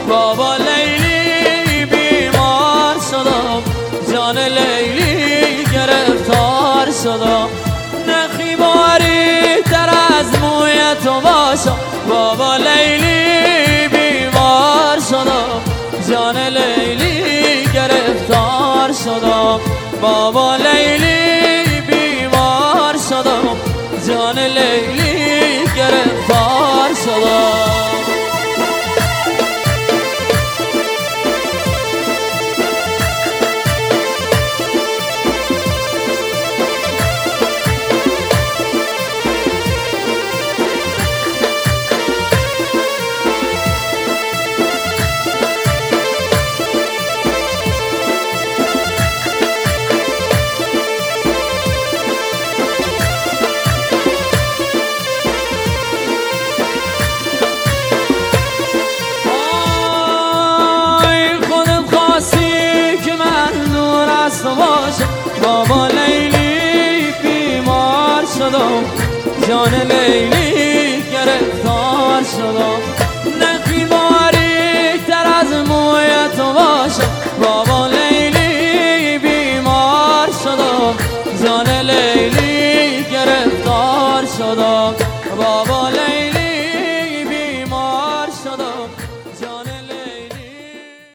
بابا لیلی بیمار شدم، جان لیلی گرفتار شدم. نخی باری تر از موی تو باشم، بابا لیلی بیمار شدم، جان لیلی گرفتار شدم. بابا لیلی بیمار شدم، جان لیلی گرفتار شدم. بابا لیلی بیمار شدم، جان لیلی گرفتار شدم.